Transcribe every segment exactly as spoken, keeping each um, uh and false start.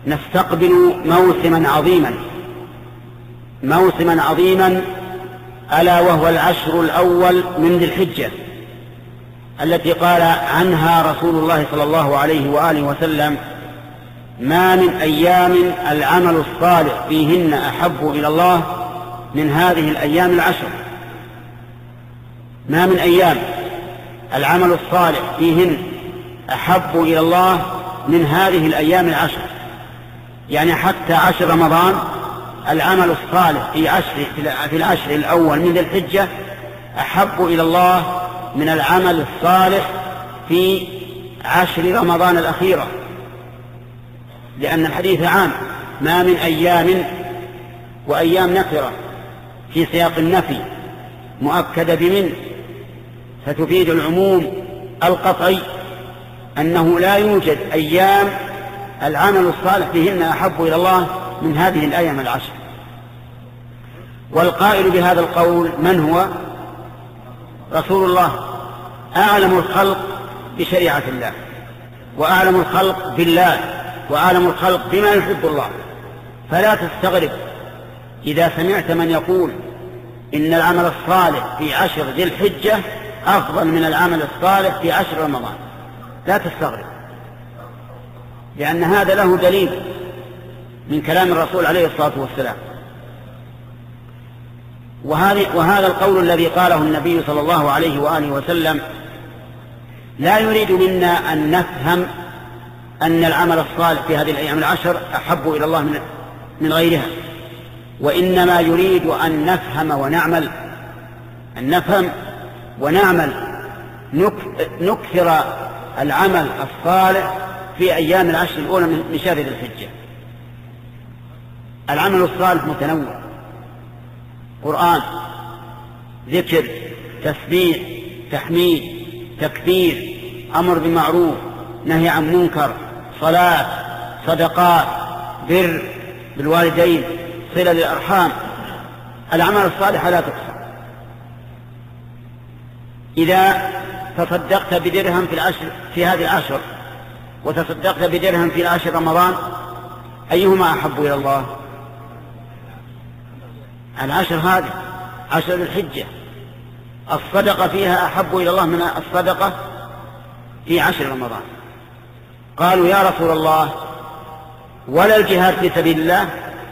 نستقبل موسما عظيما موسما عظيما ألا وهو العشر الأول من ذي الحجة، التي قال عنها رسول الله صلى الله عليه وآله وسلم: ما من أيام العمل الصالح فيهن أحب إلى الله من هذه الأيام العشر. ما من أيام العمل الصالح فيهن أحب إلى الله من هذه الأيام العشر، يعني حتى عشر رمضان العمل الصالح في عشر في العشر الأول من ذي الحجة أحب إلى الله من العمل الصالح في عشر رمضان الأخيرة، لأن الحديث عام: ما من أيام، وأيام نكرة في سياق النفي مؤكدة بمن، فتفيد العموم القطعي أنه لا يوجد أيام العمل الصالح فيهن أحب إلى الله من هذه الأيام العشر. والقائل بهذا القول من هو؟ رسول الله، أعلم الخلق بشريعة الله، وأعلم الخلق بالله، وأعلم الخلق بما يحب الله. فلا تستغرب إذا سمعت من يقول إن العمل الصالح في عشر ذي الحجة أفضل من العمل الصالح في عشر رمضان. لا تستغرب، لأن هذا له دليل من كلام الرسول عليه الصلاة والسلام. وهذا القول الذي قاله النبي صلى الله عليه وآله وسلم لا يريد منا أن نفهم أن العمل الصالح في هذه الأيام العشر أحب إلى الله من غيرها، وإنما يريد أن نفهم ونعمل أن نفهم ونعمل نكثر العمل الصالح في أيام العشر الأولى من شهر ذي الحجة. العمل الصالح متنوع: قرآن، ذكر، تسبيح، تحميد، تكبير، أمر بالمعروف، نهي عن منكر، صلاة، صدقات، بر بالوالدين، صلة للأرحام. الأعمال الصالحة لا تقصى. إذا تصدقت بدرهم في العشر في هذه العشر وتصدقت بدرهم في العشر رمضان، أيهما أحب إلى الله؟ العشر هذه عشر الحجة الصدقة فيها أحب إلى الله من الصدقة في عشر رمضان. قالوا: يا رسول الله، ولا الجهاد في سبيل الله؟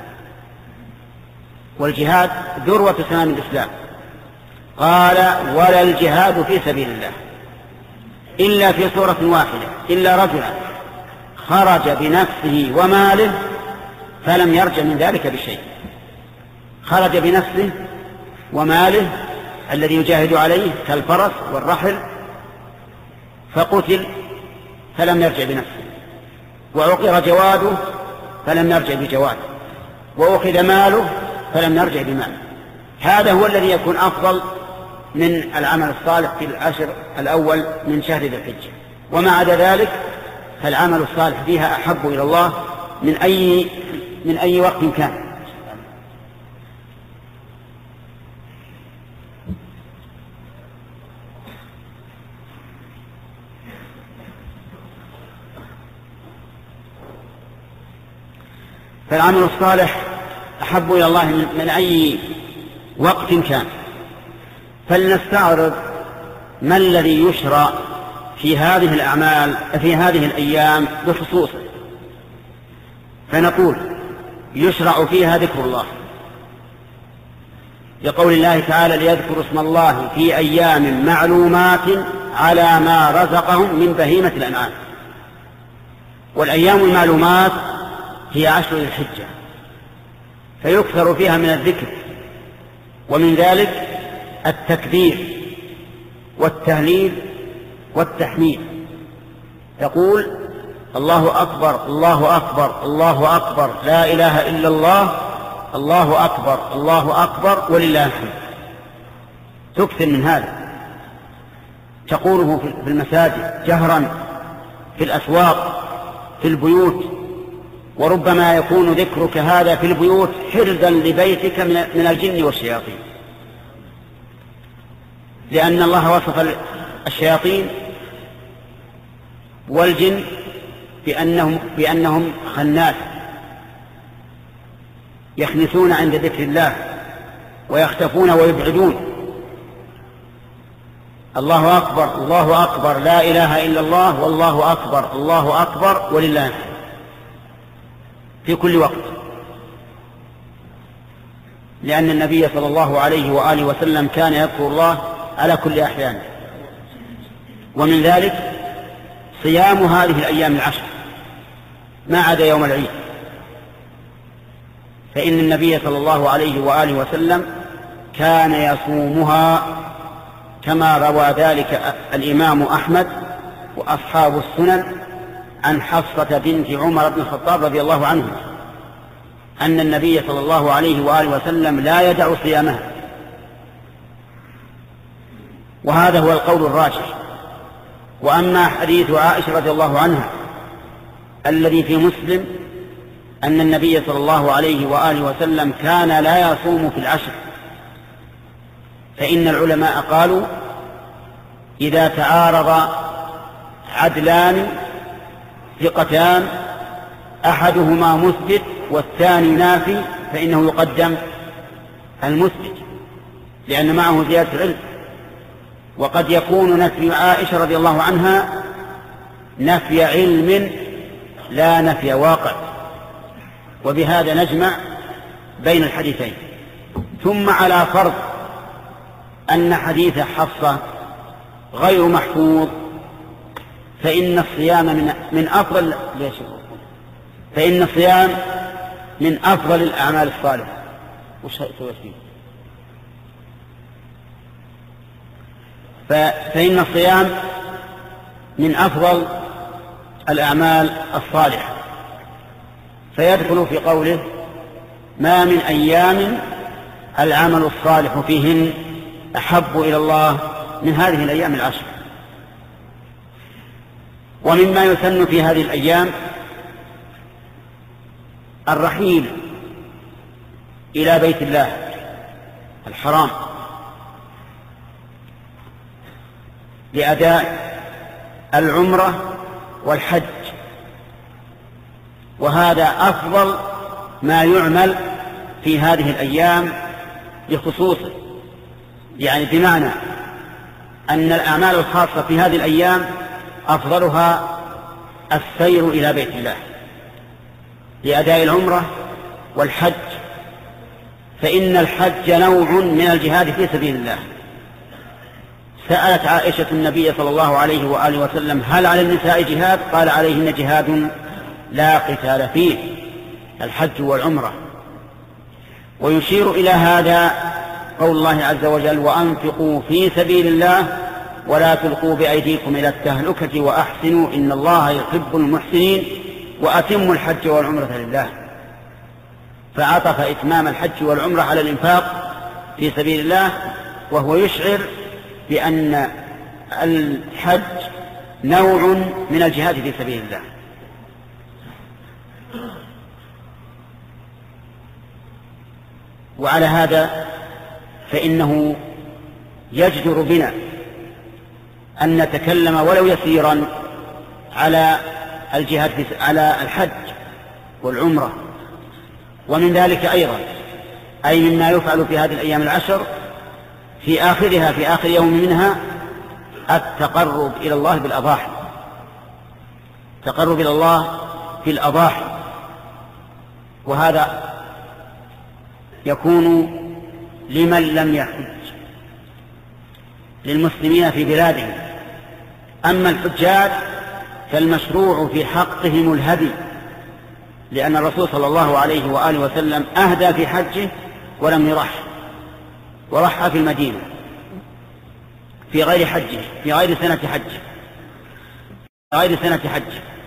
والجهاد ذروة سنام الإسلام. قال: ولا الجهاد في سبيل الله إلا في سورة واحدة، إلا رجلا خرج بنفسه وماله فلم يرجع من ذلك بشيء. خرج بنفسه وماله الذي يجاهد عليه كالفرس والرحل فقتل فلم يرجع بنفسه، وعقر جواده فلم يرجع بجواده، وأخذ ماله فلم يرجع بماله. هذا هو الذي يكون أفضل من العمل الصالح في العشر الأول من شهر ذي الحجة. وما عدا ذلك فالعمل الصالح فيها أحب إلى الله من أي من أي وقت كان. فالعمل الصالح أحب إلى الله من أي وقت كان. فلنستعرض ما الذي يشرع في هذه الأعمال في هذه الأيام بخصوصه. فنقول: يشرع فيها ذكر الله، لقول الله تعالى: ليذكروا اسم الله في أيام معلومات على ما رزقهم من بهيمة الأنعام. والأيام المعلومات هي عشر ذي الحجة، فيكثر فيها من الذكر، ومن ذلك التكبير والتهليل والتحميد. تقول: الله أكبر، الله أكبر، الله أكبر، لا إله إلا الله، الله أكبر، الله أكبر، ولله الحمد. تكثر من هذا، تقوله في المساجد جهرا، في الأسواق، في البيوت. وربما يكون ذكرك هذا في البيوت حرزا لبيتك من الجن والشياطين، لأن الله وصف الشياطين والجن بأنهم, بأنهم خناس يخنسون عند ذكر الله ويختفون ويبعدون. الله أكبر الله أكبر لا إله إلا الله والله أكبر الله أكبر ولله الحمد في كل وقت، لأن النبي صلى الله عليه وآله وسلم كان يذكر الله على كل أحيان. ومن ذلك صيام هذه الأيام العشر ما عدا يوم العيد، فإن النبي صلى الله عليه وآله وسلم كان يصومها كما روى ذلك الإمام أحمد وأصحاب السنن عن حفصة بنت عمر بن الخطاب رضي الله عنه أن النبي صلى الله عليه وآله وسلم لا يدع صيامها، وهذا هو القول الراجح. وأما حديث عائشة رضي الله عنها الذي في مسلم أن النبي صلى الله عليه وآله وسلم كان لا يصوم في العشر، فإن العلماء قالوا إذا تعارض عدلان ثقتان أحدهما مثبت والثاني نافي فإنه يقدم المثبت لأن معه زيادة العلم. وقد يكون نفي عائشة رضي الله عنها نفي علم لا نفي واقع، وبهذا نجمع بين الحديثين. ثم على فرض أن حديث حفصة غير محفوظ فإن الصيام من من أفضل فإن الصيام من أفضل الأعمال الصالحة. وش سويت فيه؟ فإن الصيام من أفضل الأعمال الصالحة، فيدخل في قوله ما من أيام العمل الصالح فيهن أحب إلى الله من هذه الأيام العشر. ومما يسن في هذه الأيام الرحيل إلى بيت الله الحرام لأداء العمرة والحج، وهذا أفضل ما يعمل في هذه الأيام بخصوصه، يعني بمعنى أن الأعمال الخاصة في هذه الأيام أفضلها السير إلى بيت الله لأداء العمرة والحج، فإن الحج نوع من الجهاد في سبيل الله. سألت عائشة النبي صلى الله عليه وآله وسلم هل على النساء جهاد؟ قال عليهن جهاد لا قتال فيه، الحج والعمرة. ويشير إلى هذا قول الله عز وجل وأنفقوا في سبيل الله ولا تلقوا بأيديكم إلى التهلكة وأحسنوا إن الله يحب المحسنين وأتموا الحج والعمرة لله. فعطف إتمام الحج والعمرة على الإنفاق في سبيل الله، وهو يشعر بأن الحج نوع من الجهاد في سبيل الله. وعلى هذا فإنه يجدر بنا أن نتكلم ولو يسيرا على الجهاد على الحج والعمرة. ومن ذلك أيضا أي مما يفعل في هذه الأيام العشر في آخرها في آخر يوم منها التقرب إلى الله بالأضاحي، تقرب إلى الله في الأضاحي، وهذا يكون لمن لم يحج للمسلمين في بلادهم. أما الحجاج فالمشروع في حقهم الهدي، لأن الرسول صلى الله عليه وآله وسلم أهدى في حجه ولم يرح، ورحى في المدينة في غير حجه في غير سنة حجه غير سنة حجه